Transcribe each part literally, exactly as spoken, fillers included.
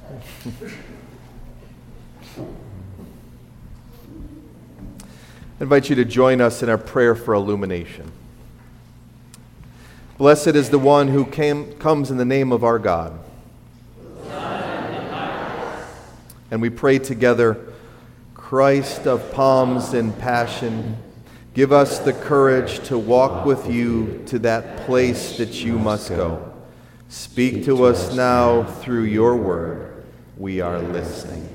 I invite you to join us in our prayer for illumination. Blessed is the one who came, comes in the name of our God. And we pray together, Christ of palms and passion, give us the courage to walk with you to that place that you must go. Speak to us now through your word. We are listening.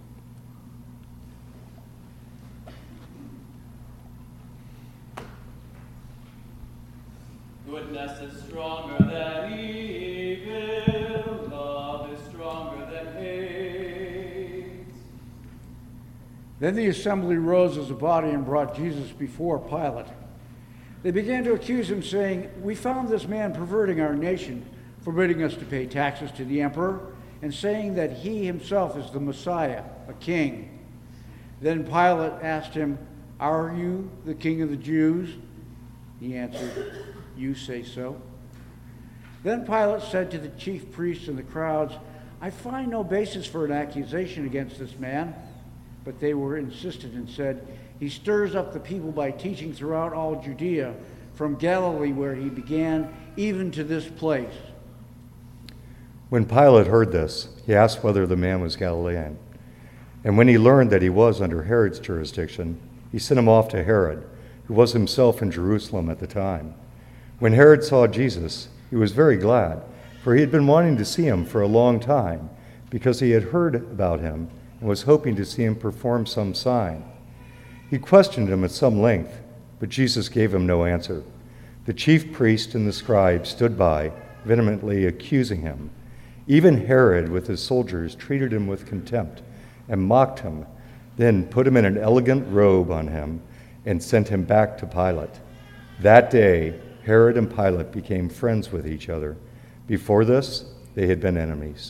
Goodness is stronger than evil, love is stronger than hate. Then the assembly rose as a body and brought Jesus before Pilate. They began to accuse him, saying, "We found this man perverting our nation, forbidding us to pay taxes to the emperor, and saying that he himself is the Messiah, a king." Then Pilate asked him, "Are you the king of the Jews?" He answered, "You say so." Then Pilate said to the chief priests and the crowds, "I find no basis for an accusation against this man." But they were insistent and said, "He stirs up the people by teaching throughout all Judea, from Galilee where he began, even to this place." When Pilate heard this, he asked whether the man was Galilean. And when he learned that he was under Herod's jurisdiction, he sent him off to Herod, who was himself in Jerusalem at the time. When Herod saw Jesus, he was very glad, for he had been wanting to see him for a long time, because he had heard about him and was hoping to see him perform some sign. He questioned him at some length, but Jesus gave him no answer. The chief priest and the scribe stood by, vehemently accusing him. Even Herod, with his soldiers, treated him with contempt and mocked him, then put him in an elegant robe on him and sent him back to Pilate. That day, Herod and Pilate became friends with each other. Before this, they had been enemies.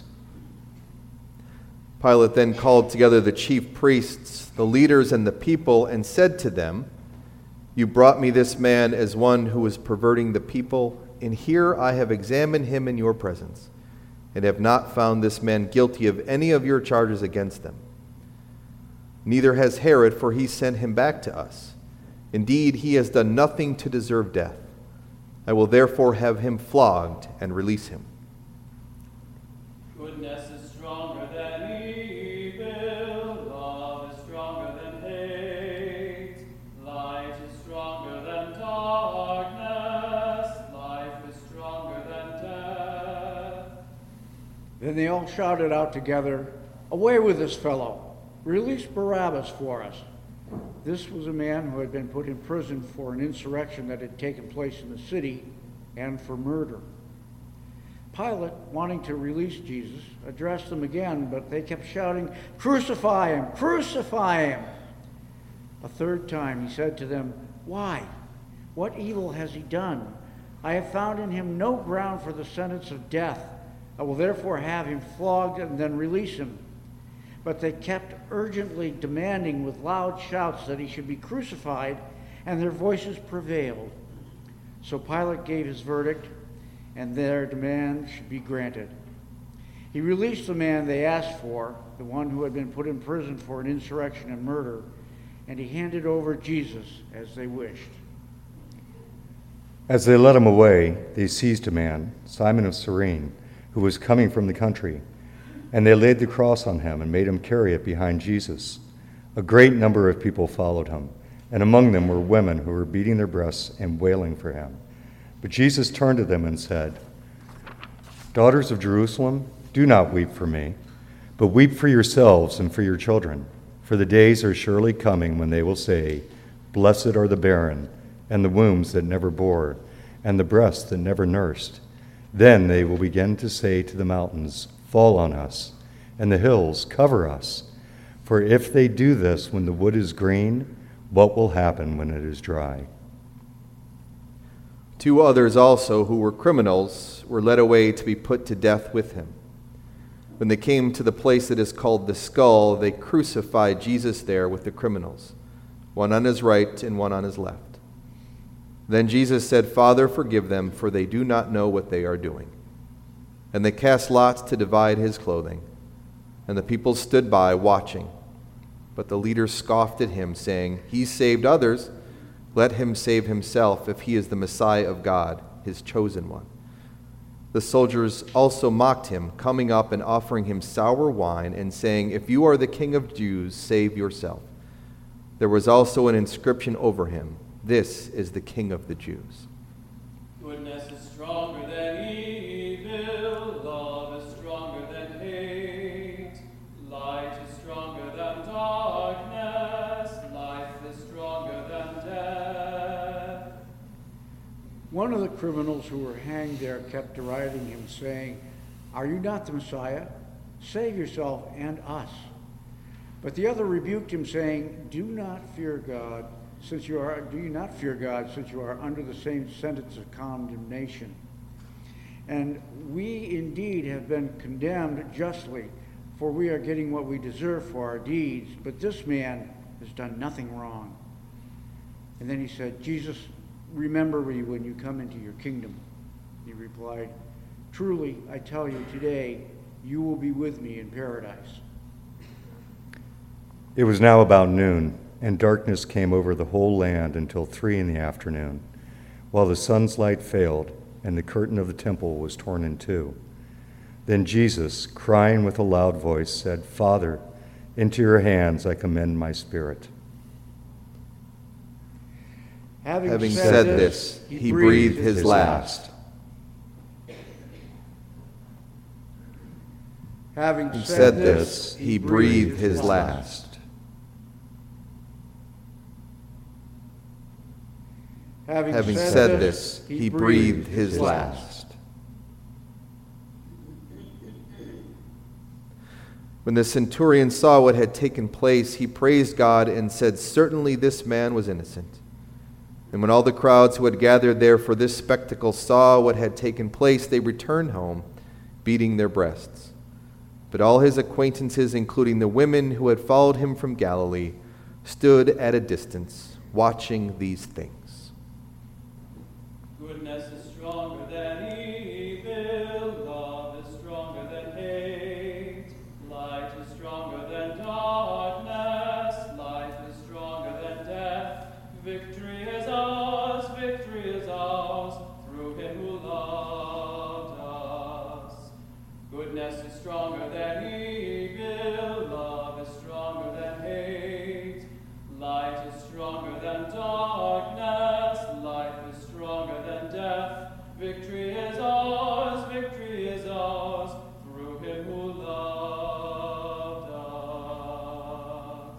Pilate then called together the chief priests, the leaders, and the people, and said to them, "You brought me this man as one who was perverting the people, and here I have examined him in your presence, and have not found this man guilty of any of your charges against him. Neither has Herod, for he sent him back to us. Indeed, he has done nothing to deserve death. I will therefore have him flogged and release him." Goodness is stronger than evil, love is stronger than hate. Light is stronger than darkness, life is stronger than death. Then they all shouted out together, "Away with this fellow! Release Barabbas for us." This was a man who had been put in prison for an insurrection that had taken place in the city and for murder. Pilate, wanting to release Jesus, addressed them again, but they kept shouting, "Crucify him! Crucify him!" A third time he said to them, "Why? What evil has he done? I have found in him no ground for the sentence of death. I will therefore have him flogged and then release him." But they kept urgently demanding with loud shouts that he should be crucified, and their voices prevailed. So Pilate gave his verdict, and their demand should be granted. He released the man they asked for, the one who had been put in prison for an insurrection and murder, and he handed over Jesus as they wished. As they led him away, they seized a man, Simon of Cyrene, who was coming from the country. And they laid the cross on him and made him carry it behind Jesus. A great number of people followed him, and among them were women who were beating their breasts and wailing for him. But Jesus turned to them and said, "Daughters of Jerusalem, do not weep for me, but weep for yourselves and for your children. For the days are surely coming when they will say, 'Blessed are the barren, and the wombs that never bore, and the breasts that never nursed.' Then they will begin to say to the mountains, 'Fall on us,' and the hills, 'Cover us.' For if they do this when the wood is green, what will happen when it is dry?" Two others also, who were criminals, were led away to be put to death with him. When they came to the place that is called the Skull, they crucified Jesus there with the criminals, one on his right and one on his left. Then Jesus said, "Father, forgive them, for they do not know what they are doing." And they cast lots to divide his clothing. and the people stood by watching. But the leaders scoffed at him, saying, "He saved others. Let him save himself, if he is the Messiah of God, his chosen one." The soldiers also mocked him, coming up and offering him sour wine, and saying, "If you are the King of Jews, save yourself." There was also an inscription over him, "This is the King of the Jews." Goodness is stronger than evil, love is stronger than hate, light is stronger than darkness, life is stronger than death. One of the criminals who were hanged there kept deriding him, saying, "Are you not the Messiah? Save yourself and us." But the other rebuked him, saying, "Do not fear God, since you are do you not fear God, since you are under the same sentence of condemnation? And we indeed have been condemned justly, for we are getting what we deserve for our deeds, but this man has done nothing wrong." And then he said, "Jesus, remember me when you come into your kingdom." He replied, "Truly, I tell you, today you will be with me in paradise." It was now about noon, and darkness came over the whole land until three in the afternoon, while the sun's light failed, and the curtain of the temple was torn in two. Then Jesus, crying with a loud voice, said, "Father, into your hands I commend my spirit." Having, Having said, said this, this, he breathed his last. Having He said, said this, this, he breathed his last. Having, Having said, said this, this, he breathed his last. When the centurion saw what had taken place, he praised God and said, "Certainly this man was innocent." And when all the crowds who had gathered there for this spectacle saw what had taken place, they returned home, beating their breasts. But all his acquaintances, including the women who had followed him from Galilee, stood at a distance, watching these things. Goodness is stronger than evil, love is stronger than hate, light is stronger than darkness, life is stronger than death. Victory is ours, victory is ours, through him who loved us. Goodness is stronger than evil, love is stronger than hate, light is stronger than darkness, life is stronger than death. Victory is ours, victory is ours, through him who loved us.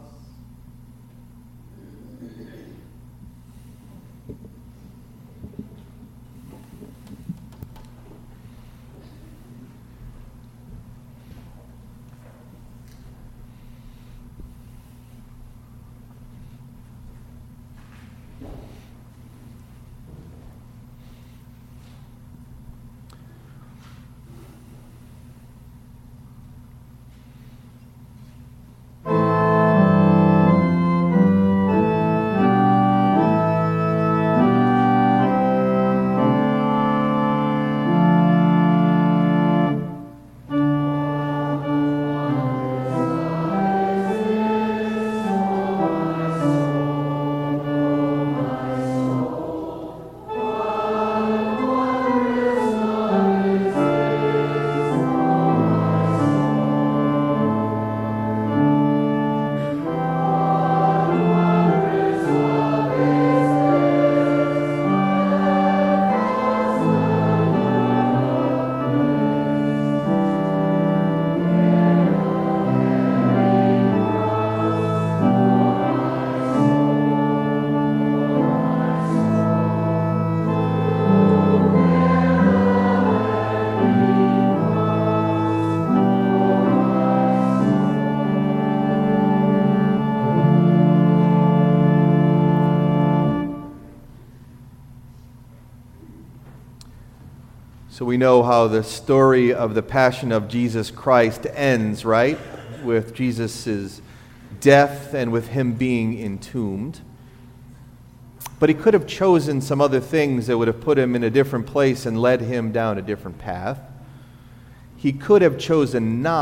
So we know how the story of the Passion of Jesus Christ ends, right? With Jesus' death and with him being entombed. But he could have chosen some other things that would have put him in a different place and led him down a different path. He could have chosen not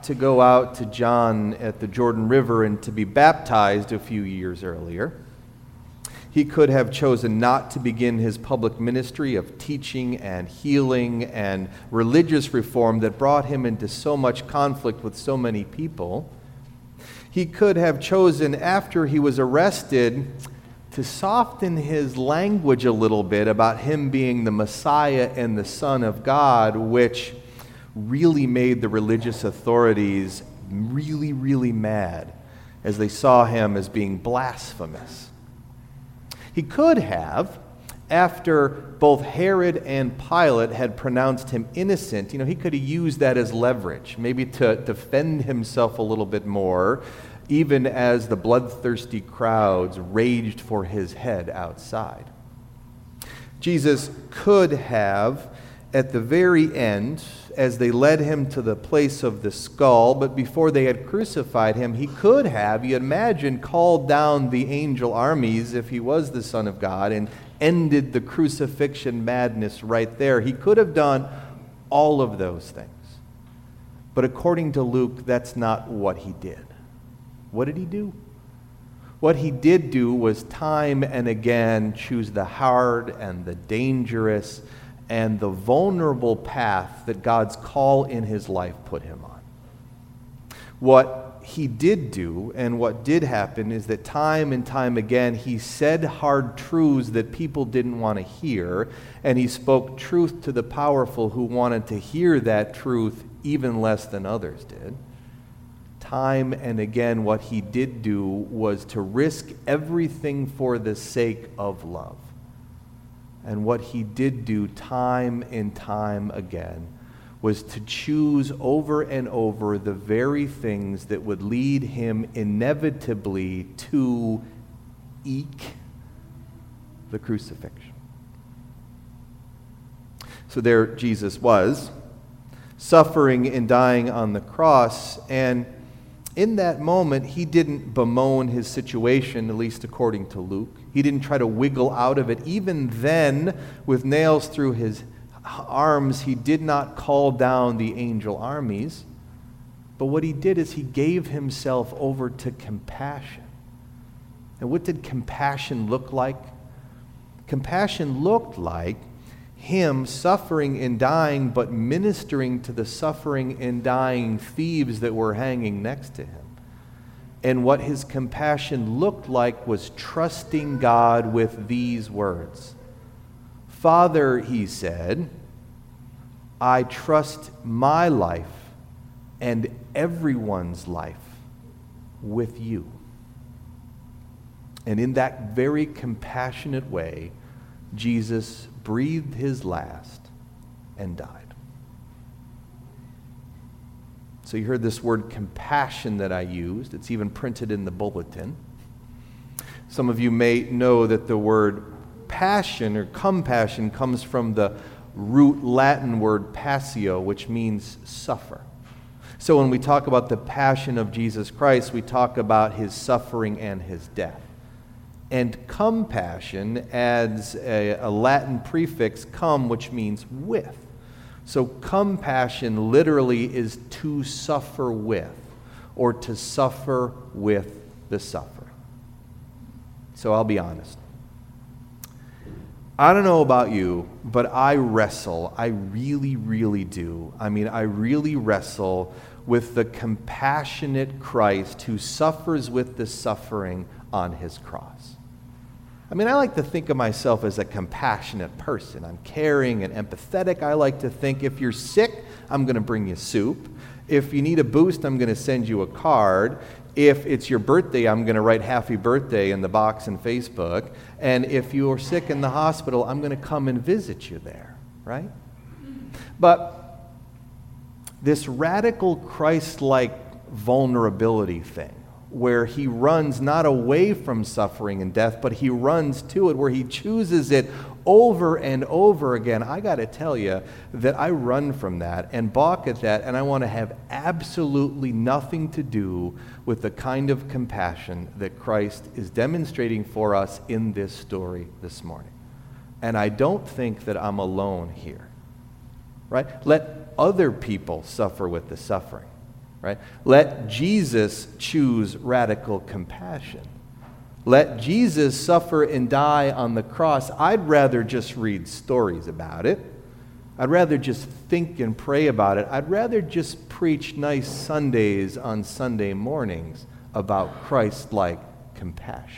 to go out to John at the Jordan River and to be baptized a few years earlier. He could have chosen not to begin his public ministry of teaching and healing and religious reform that brought him into so much conflict with so many people. He could have chosen, after he was arrested, to soften his language a little bit about him being the Messiah and the Son of God, which really made the religious authorities really, really mad as they saw him as being blasphemous. He could have, after both Herod and Pilate had pronounced him innocent, you know, he could have used that as leverage, maybe to defend himself a little bit more, even as the bloodthirsty crowds raged for his head outside. Jesus could have, at the very end, as they led him to the place of the skull, but before they had crucified him, he could have, you imagine, called down the angel armies if he was the Son of God and ended the crucifixion madness right there. He could have done all of those things. But according to Luke, that's not what he did. What did he do? What he did do was time and again choose the hard and the dangerous and the vulnerable path that God's call in his life put him on. What he did do and what did happen is that time and time again he said hard truths that people didn't want to hear, and he spoke truth to the powerful who wanted to hear that truth even less than others did. Time and again what he did do was to risk everything for the sake of love. And what he did do time and time again was to choose over and over the very things that would lead him inevitably to eke the crucifixion. So there Jesus was, suffering and dying on the cross, and in that moment, he didn't bemoan his situation, at least according to Luke. He didn't try to wiggle out of it. Even then, with nails through his arms, he did not call down the angel armies. But what he did is he gave himself over to compassion. And what did compassion look like? Compassion looked like him suffering and dying, but ministering to the suffering and dying thieves that were hanging next to him. And what his compassion looked like was trusting God with these words. Father, he said, I trust my life and everyone's life with you. And in that very compassionate way, Jesus breathed his last and died. So you heard this word compassion that I used. It's even printed in the bulletin. Some of you may know that the word passion or compassion comes from the root Latin word passio, which means suffer. So when we talk about the passion of Jesus Christ, we talk about his suffering and his death. And compassion adds a, a Latin prefix, cum, which means with. So compassion literally is to suffer with, or to suffer with the sufferer. So I'll be honest. I don't know about you, but I wrestle. I really, really do. I mean, I really wrestle with the compassionate Christ who suffers with the suffering on his cross. I mean, I like to think of myself as a compassionate person. I'm caring and empathetic. I like to think if you're sick, I'm going to bring you soup. If you need a boost, I'm going to send you a card. If it's your birthday, I'm going to write happy birthday in the box in Facebook. And if you're sick in the hospital, I'm going to come and visit you there, right? But this radical Christ-like vulnerability thing, where he runs not away from suffering and death, but he runs to it, where he chooses it over and over again. I got to tell you that I run from that and balk at that, and I want to have absolutely nothing to do with the kind of compassion that Christ is demonstrating for us in this story this morning. And I don't think that I'm alone here, right? Let other people suffer with the suffering. right? Let Jesus choose radical compassion. Let Jesus suffer and die on the cross. I'd rather just read stories about it. I'd rather just think and pray about it. I'd rather just preach nice Sundays on Sunday mornings about Christ-like compassion.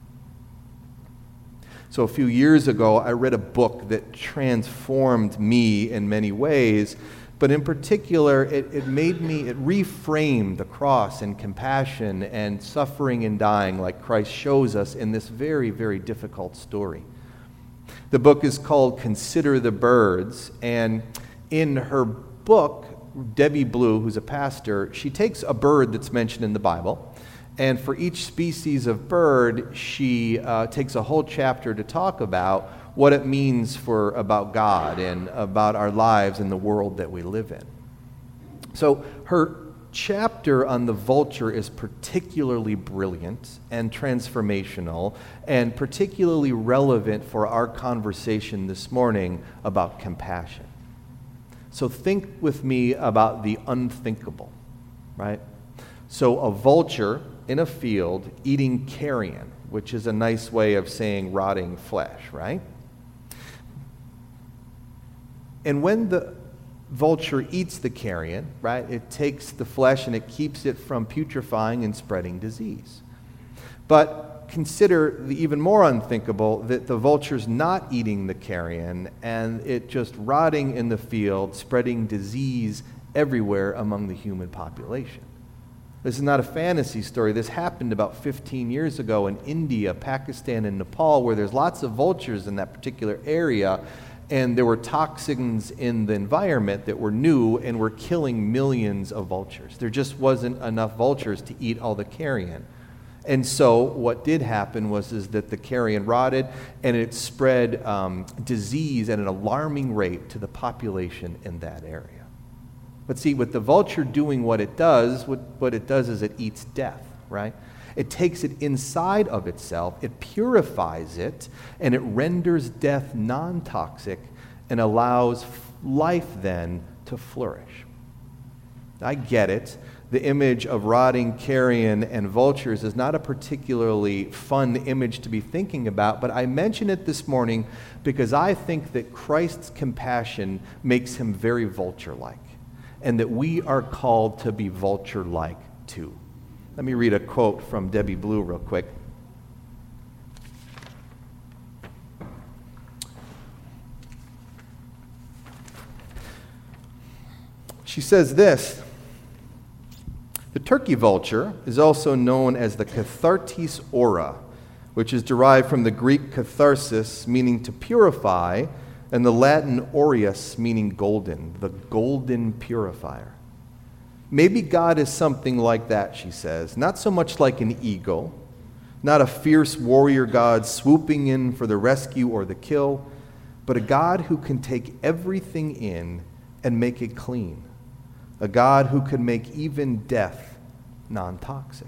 So a few years ago, I read a book that transformed me in many ways, but in particular, it, it made me, it reframed the cross and compassion and suffering and dying like Christ shows us in this very, very difficult story. The book is called Consider the Birds, and in her book, Debbie Blue, who's a pastor, she takes a bird that's mentioned in the Bible, and for each species of bird, she uh, takes a whole chapter to talk about what it means for about God and about our lives and the world that we live in. So her chapter on the vulture is particularly brilliant and transformational and particularly relevant for our conversation this morning about compassion. So think with me about the unthinkable, right? So a vulture in a field eating carrion, which is a nice way of saying rotting flesh, right? And when the vulture eats the carrion, right, it takes the flesh and it keeps it from putrefying and spreading disease. But consider the even more unthinkable that the vulture's not eating the carrion and it just rotting in the field, spreading disease everywhere among the human population. This is not a fantasy story. This happened about fifteen years ago in India, Pakistan, and Nepal, where there's lots of vultures in that particular area, and there were toxins in the environment that were new and were killing millions of vultures. There just wasn't enough vultures to eat all the carrion. And so what did happen was is that the carrion rotted, and it spread um, disease at an alarming rate to the population in that area. But see, with the vulture doing what it does, what, what it does is it eats death, right? It takes it inside of itself, it purifies it, and it renders death non-toxic and allows life then to flourish. I get it. The image of rotting carrion and vultures is not a particularly fun image to be thinking about, but I mention it this morning because I think that Christ's compassion makes him very vulture-like, and that we are called to be vulture-like too. Let me read a quote from Debbie Blue real quick. She says this: the turkey vulture is also known as the Cathartes aura, which is derived from the Greek katharsis, meaning to purify, and the Latin aureus, meaning golden, the golden purifier. Maybe God is something like that, she says, not so much like an eagle, not a fierce warrior God swooping in for the rescue or the kill, but a God who can take everything in and make it clean, a God who can make even death non-toxic.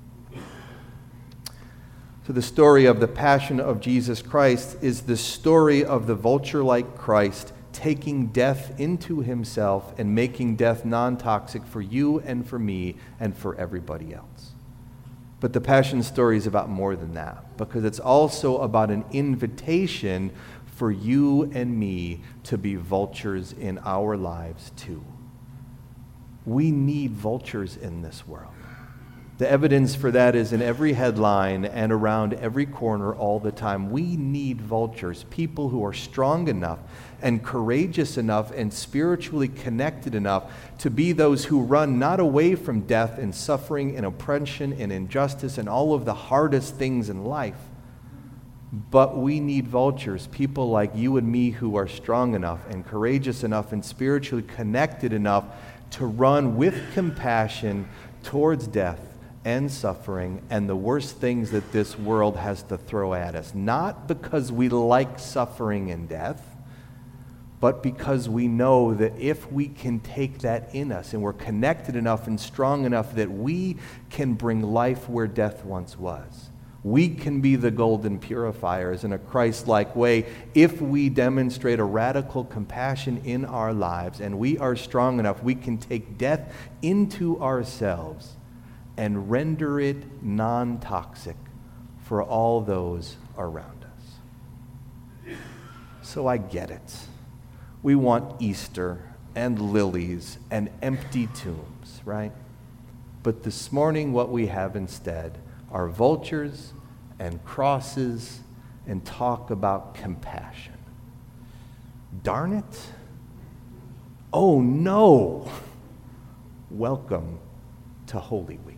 So the story of the Passion of Jesus Christ is the story of the vulture-like Christ taking death into himself and making death non-toxic for you and for me and for everybody else. But the Passion story is about more than that, because it's also about an invitation for you and me to be vultures in our lives too. We need vultures in this world. The evidence for that is in every headline and around every corner all the time. We need vultures, people who are strong enough and courageous enough and spiritually connected enough to be those who run not away from death and suffering and oppression and injustice and all of the hardest things in life, but we need vultures, people like you and me who are strong enough and courageous enough and spiritually connected enough to run with compassion towards death and suffering and the worst things that this world has to throw at us. Not because we like suffering and death, but because we know that if we can take that in us and we're connected enough and strong enough that we can bring life where death once was, We can be the golden purifiers in a Christ-like way if we demonstrate a radical compassion in our lives, and we are strong enough, we can take death into ourselves and render it non-toxic for all those around us. So I get it. We want Easter and lilies and empty tombs, right? But this morning what we have instead are vultures and crosses and talk about compassion. Darn it. Oh no. Welcome to Holy Week.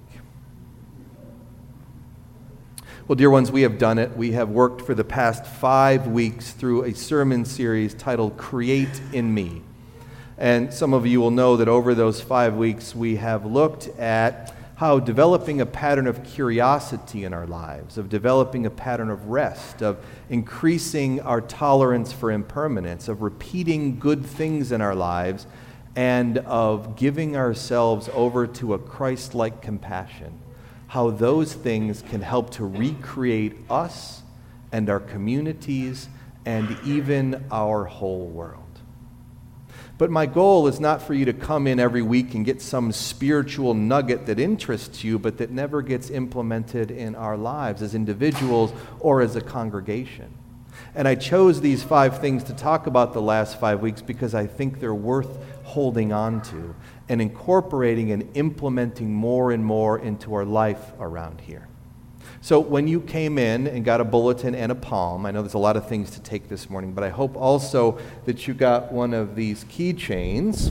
Well, dear ones, we have done it. We have worked for the past five weeks through a sermon series titled Create in Me. And some of you will know that over those five weeks we have looked at how developing a pattern of curiosity in our lives, of developing a pattern of rest, of increasing our tolerance for impermanence, of repeating good things in our lives, and of giving ourselves over to a Christ-like compassion, how those things can help to recreate us and our communities and even our whole world. But my goal is not for you to come in every week and get some spiritual nugget that interests you, but that never gets implemented in our lives as individuals or as a congregation. And I chose these five things to talk about the last five weeks because I think they're worth holding on to and incorporating and implementing more and more into our life around here. So when you came in and got a bulletin and a palm, I know there's a lot of things to take this morning, but I hope also that you got one of these keychains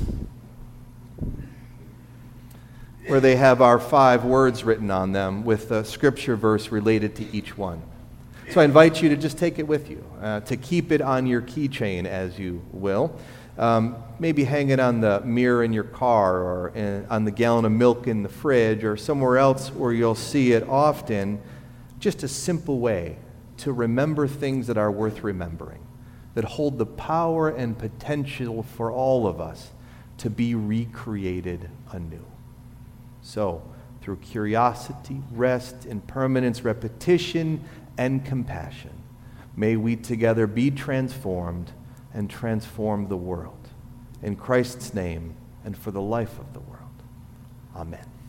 where they have our five words written on them with a scripture verse related to each one. So I invite you to just take it with you, uh, to keep it on your keychain, as you will. Um, maybe hang it on the mirror in your car or in, on the gallon of milk in the fridge or somewhere else where you'll see it often. Just a simple way to remember things that are worth remembering, that hold the power and potential for all of us to be recreated anew. So, through curiosity, rest, impermanence, repetition, and compassion, may we together be transformed and transform the world. In Christ's name and for the life of the world. Amen.